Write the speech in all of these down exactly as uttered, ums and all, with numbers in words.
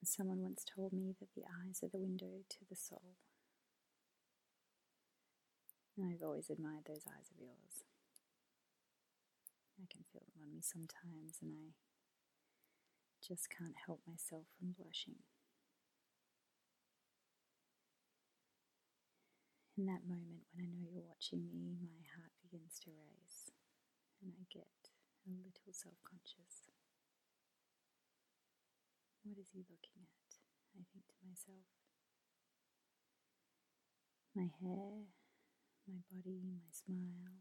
Someone once told me that the eyes are the window to the soul. And I've always admired those eyes of yours. I can feel them on me sometimes, and I just can't help myself from blushing. In that moment when I know you're watching me, my heart begins to race, and I get a little self-conscious. What is he looking at? I think to myself. My hair, my body, my smile.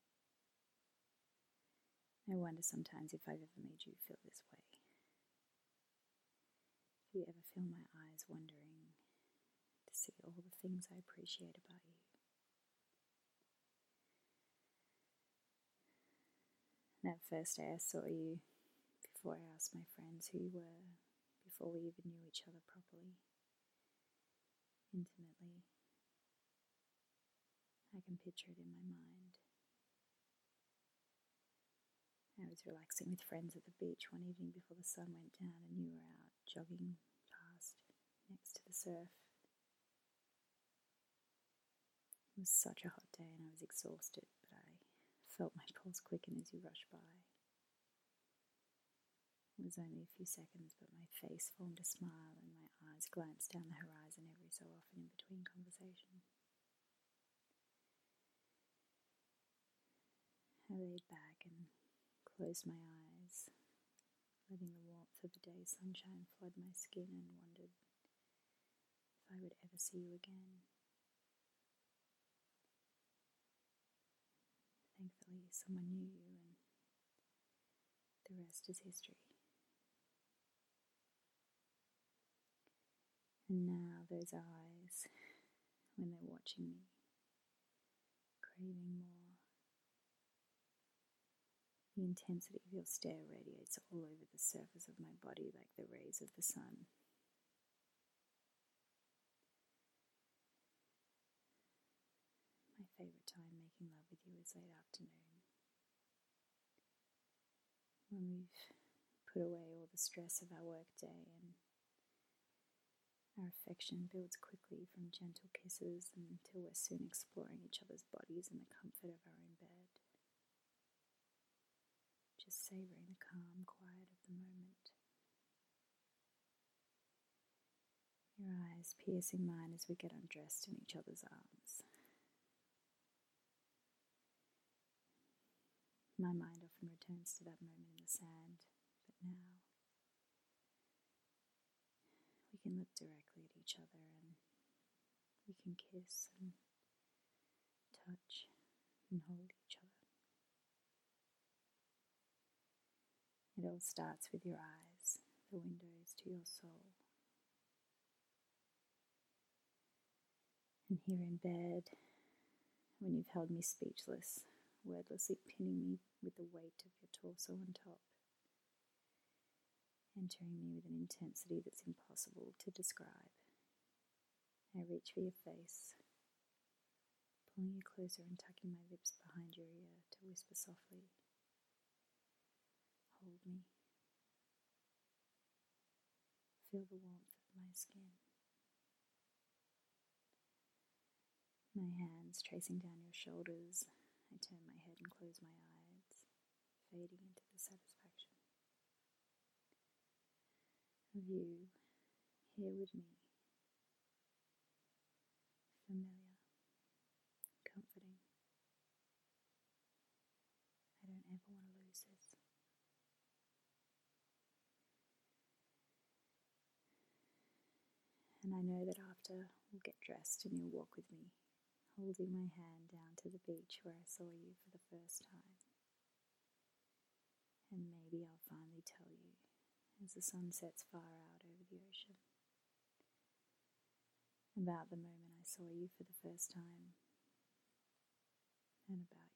I wonder sometimes if I've ever made you feel this way. If you ever feel my eyes wandering to see all the things I appreciate about you. That first day I saw you, before I asked my friends who you were, before we even knew each other properly, intimately, I can picture it in my mind. I was relaxing with friends at the beach one evening before the sun went down, and you were out jogging past next to the surf. It was such a hot day and I was exhausted, but I felt my pulse quicken as you rushed by. It was only a few seconds, but my face formed a smile and my eyes glanced down the horizon every so often in between conversation. I laid back and closed my eyes, letting the warmth of the day's sunshine flood my skin, and wondered if I would ever see you again. Thankfully, someone knew you, and the rest is history. And now those eyes, when they're watching me, craving more. The intensity of your stare radiates all over the surface of my body like the rays of the sun. My favourite time making love with you is late afternoon, when we've put away all the stress of our work day and our affection builds quickly from gentle kisses until we're soon exploring each other's bodies in the comfort of our own bed. Just savouring the calm quiet of the moment. Your eyes piercing mine as we get undressed in each other's arms. My mind often returns to that moment in the sand, but now we can look directly at each other and we can kiss and touch and hold each other. It all starts with your eyes, the windows to your soul. And here in bed, when you've held me speechless, wordlessly pinning me with the weight of your torso on top, entering me with an intensity that's impossible to describe. I reach for your face, pulling you closer and tucking my lips behind your ear to whisper softly, "Hold me. Feel the warmth of my skin." My hands tracing down your shoulders, I turn my head and close my eyes, fading into the satisfaction of you here with me. Familiar, comforting. I don't ever want to lose this. And I know that after we'll get dressed and you'll walk with me, holding my hand down to the beach where I saw you for the first time. And maybe I'll finally tell you as the sun sets far out over the ocean about the moment I saw you for the first time, and about